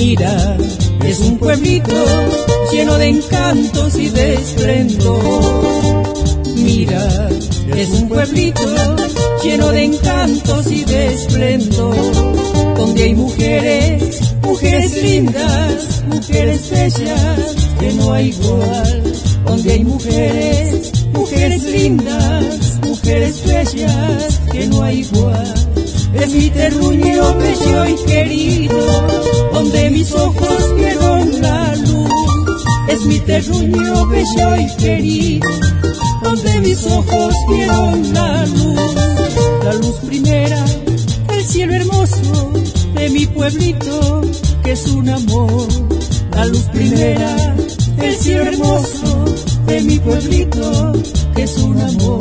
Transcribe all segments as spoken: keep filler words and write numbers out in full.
Mira, es un pueblito lleno de encantos y de esplendor. Mira, es un pueblito lleno de encantos y de esplendor, donde hay mujeres, mujeres lindas, mujeres bellas, que no hay igual. Donde hay mujeres, mujeres lindas, mujeres bellas, que no hay igual. Es mi terruño bello y querido, donde mis ojos vieron la luz. Es mi terruño bello y querido, donde mis ojos vieron la luz. La luz primera, el cielo hermoso de mi pueblito, que es un amor. La luz primera, el cielo hermoso de mi pueblito, que es un amor.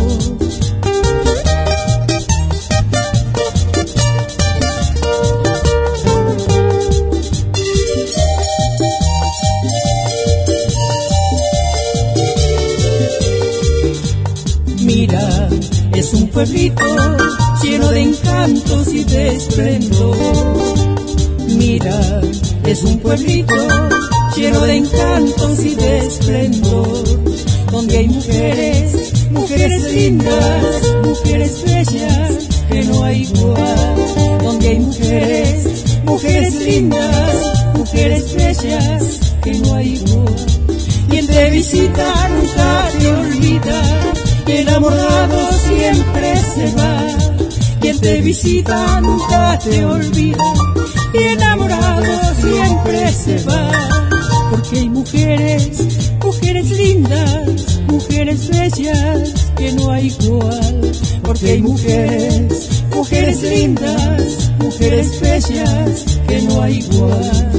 Mira, es un pueblito lleno de encantos y de esplendor. Mira, es un pueblito lleno de encantos y de esplendor, donde hay mujeres, mujeres lindas, mujeres bellas, que no hay igual. Donde hay mujeres, mujeres lindas, mujeres bellas, que no hay igual. Y el de visita nunca te olvida, y enamorado siempre se va. Quien te visita nunca te olvida, y enamorado siempre se va. Porque hay mujeres, mujeres lindas, mujeres bellas, que no hay igual. Porque hay mujeres, mujeres lindas, mujeres bellas, que no hay igual.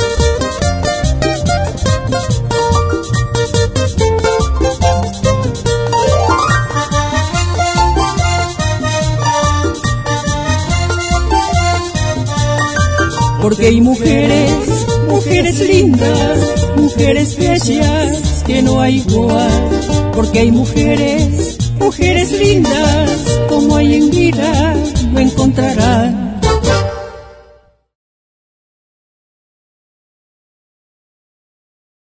Porque hay mujeres, mujeres lindas, mujeres bellas, que no hay igual. Porque hay mujeres, mujeres lindas, como hay en vida, no encontrarán.